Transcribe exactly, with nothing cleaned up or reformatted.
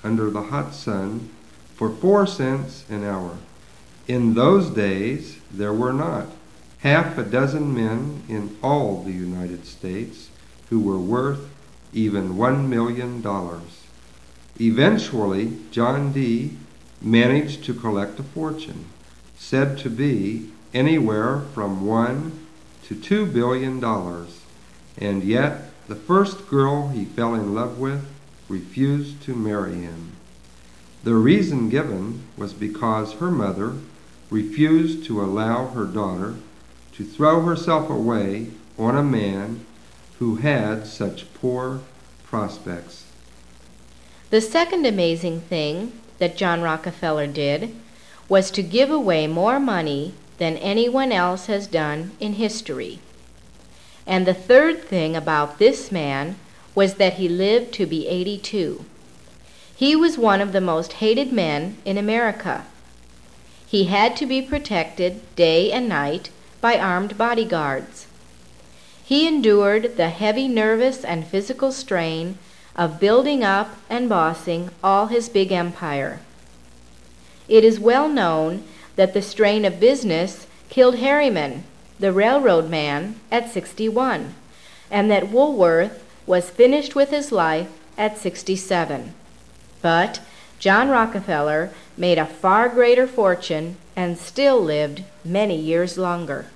under the hot sun for four cents an hour. In those days, there were not half a dozen men in all the United States who were worth even one million dollars. Eventually, John Dee managed to collect a fortune, said to be anywhere from one to two billion dollars, and yet the first girl he fell in love with refused to marry him. The reason given was because her mother refused to allow her daughter to throw herself away on a man who had such poor prospects. The second amazing thing that John Rockefeller did was to give away more money than anyone else has done in history. And the third thing about this man was that he lived to be eighty-two. He was one of the most hated men in America. He had to be protected day and night by armed bodyguards. He endured the heavy nervous and physical strain of building up and bossing all his big empire. It is well known that the strain of business killed Harriman, the railroad man, at sixty-one, and that Woolworth was finished with his life at sixty-seven. But John Rockefeller made a far greater fortune and still lived many years longer.